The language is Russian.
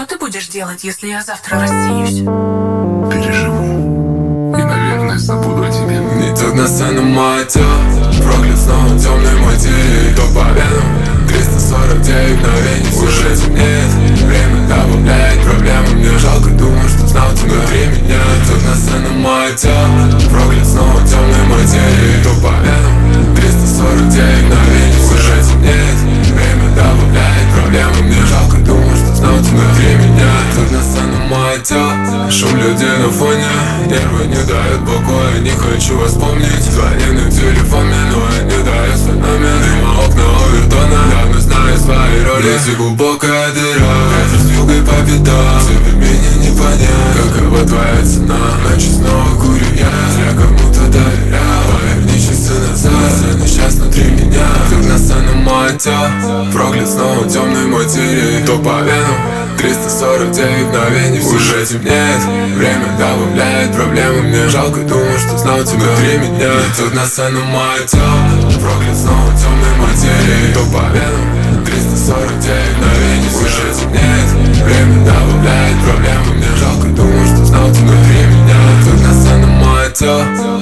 Что ты будешь делать, если я завтра рассеюсь? Переживу и, наверное, забуду о тебе. Идет на сцену мой отец, проклят снова темный мой день. То по венам 349 мгновений уже темнеет. Время добавляет проблемы, мне жалко, думаю, что знал ты внутри меня. Идет на сцену мой отец, проклят снова темный мой день. То по венам 349 мгновений уже темнеет. Время добавляет проблемы, мне жалко, думаю, что знал ты внутри меня. Идет на сцену мой отец, шум людей на фоне, нервы не дают покоя, не хочу вас помнить. Звонит в телефон, минуя, не дает свой номер. Дыма окна овертона, давно знаю свои роли. Здесь глубокая дыра, ветер с югой по пятам. Тебе меня не понять, какова твоя цена. Ночью снова курю я, зря кому-то доверял. Поверни часы назад, сцена сейчас внутри меня. Тут на сцену мой отец, проклят снова темный мой тире. То по венам 349 мгновений уже темнеет. Время добавляет проблемы, мне жалко, думаю, что знал тебя внутри меня. Тут на сцену мой отец, проклят снова темный мой тире. То по венам 349 мгновений уже темнеет. Время добавляет проблемы, мне жалко, думаю, что знал тебя внутри меня. Тут на сцену мой отец.